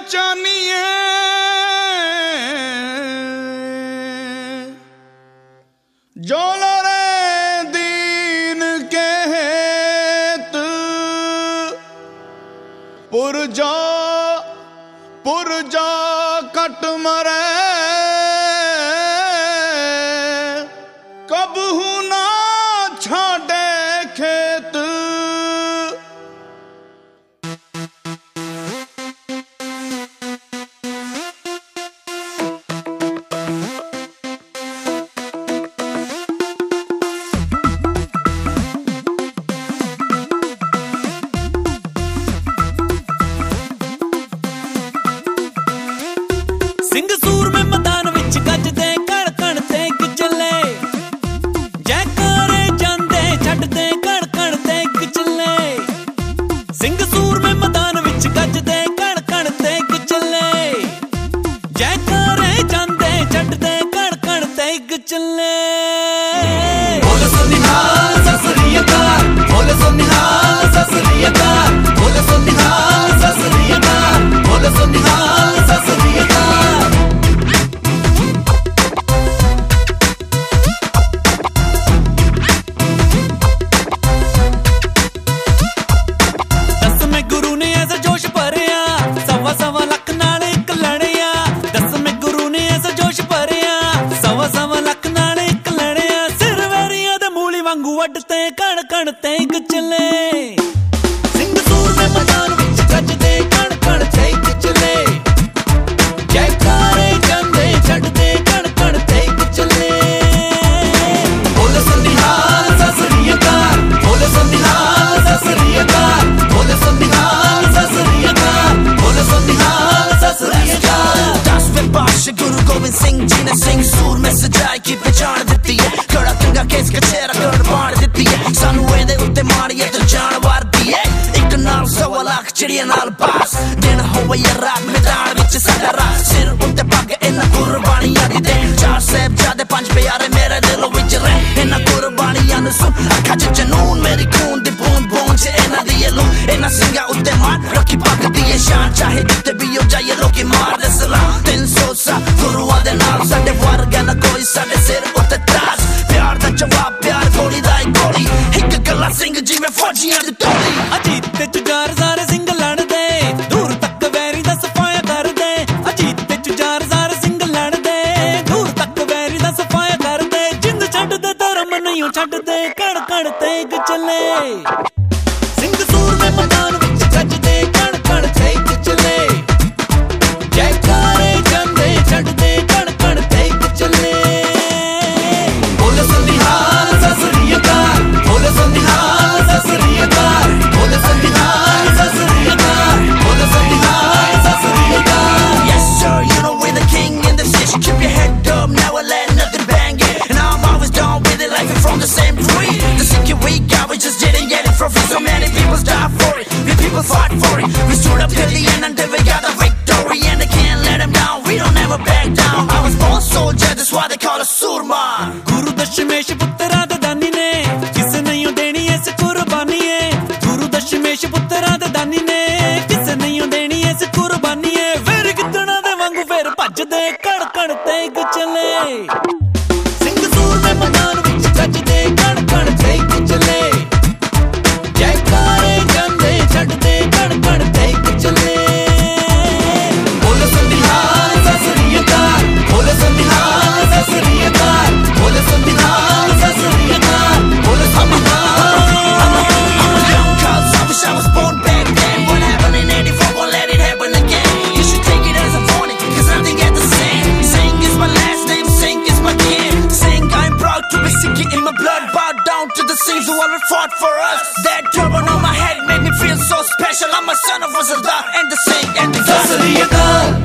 चानिए जोलो रे दीन के हेत पुरजा कट मरे कबहू ना छाड़े खेत। सिंह सूर में मैदान विच गजदे कण कण ते गिचले जयकारे जांदे छड्डदे कण कण ते गिचले। सिंह सूर में मैदान विच गजदे कण कण ते गिचले जयकारे जांदे छड्डदे कण कण ते गिचले। बोले सो निहाल ससुरी अकाल, बोले सो निहाल ससुरी अकाल, बोले सो निहाल ससुरी अकाल, बोले सो निहाल ससुरी अकाल। वड्डते कण कण ते गिचले सिंह सूर में मैदान विच गजदे कण कण ते गिचले जयकारे जांदे छड्डदे कण कण ते गिचले। बोले सो निहाल ससुरी अकाल, बोले सो निहाल ससुरी अकाल, बोले सो निहाल ससुरी अकाल, बोले सो निहाल ससुरी अकाल। 10 पे बादशाह गुरु गोबिंद सिंह जी ने सिंह सूर में सजाई की पहचान दी है। कड़ा कंगा केस कचेरा कर मार दी है। सानू एदे उत्ते मारिए तो जान वारदी है। एक नाल 1.25 लाख चिड़िया नाल पास दिन होवे या रात मैदान विच साडा रात सिर उत्ते पग इन्हां कुर्बानियां दी दे। 4 साहिबजादे 5 प्यारे मेरे दिलों विच रह इन्हां कुर्बानियां नूं सुन अखां च जनून मेरी खून दी बूंद बूंद च इन्हां दी ये लू इन्हां सिंगा उत्ते मान रखी पग दी ये शान चाहे जित्ते भी हो जाइए लोकी मार दे सलाम। 300 सा गुरुआं दे नाल साडे वर्गा ना कोई साडे सिर उत्ते ताज प्यार दा जवाब प्यार गोली दा गोली एक गला सिंह जी में फौजियां दी टोली। अजीत ते जुजार सारे सिंह लड़दे दूर तक वैरी दा सफाया कर दे। अजीत ते जुजार सारे सिंह लड़दे दूर तक वैरी दा सफाया कर दे। जिंद छड्ड दे धर्म नहीं छड्ड दे कण कण ते गिचले सिंह सूर में मैदान विच गजदे कण कण ते गिचले जयकारे जांदे छड्डदे कण कण ते गिचले। बोले सो निहाल ससुरी अकाल, बोले सो निहाल ससुरी अकाल, बोले सो निहाल ससुरी अकाल, बोले सो निहाल ससुरी अकाल। Yes sir, you know we're the king in this shit. Keep your head up, never let nothing bang it. And I'm always down with it, like we're from the same tree. The sinking we got, we just didn't get it from free. So many people died for it, we people fought for it. We stood up till the end until we got the victory. And they can't let them down, we don't ever back down. I was born soldier, that's why they call us Surma. Guru दशमेश पुत्रा दे दानी ने किस नहीं देनी ऐसे कुर्बानी है। गुरु दशमेश पुत्रा दे दानी ने किस नहीं देनी ऐसे कुर्बानी है। फिर कितना दे वांगू फिर भज दे कण कण ते गिचले सिंह सूर में मैदान विच गजदे कण कण ते गिचले जयकारे जांदे छड्डदे कण कण ते गिचले। बोले सो निहाल ससुरी अकाल, बोले सो निहाल ससुरी अकाल, बोले सो निहाल ससुरी अकाल, बोले सो निहाल। I'm a young cuz, I wish I was born back then. What happened in 84 won't let it happen again. You should take it as a warning, cause nothing at the same. Singh is my last name, Singh is my kin. Singh, I'm proud to be Sikh in my blood. Bow down to the Singhs who always fought for us. That turban on my head made me feel so special. I'm a son of a Sardar and the Singh and the God. Sasri Akal,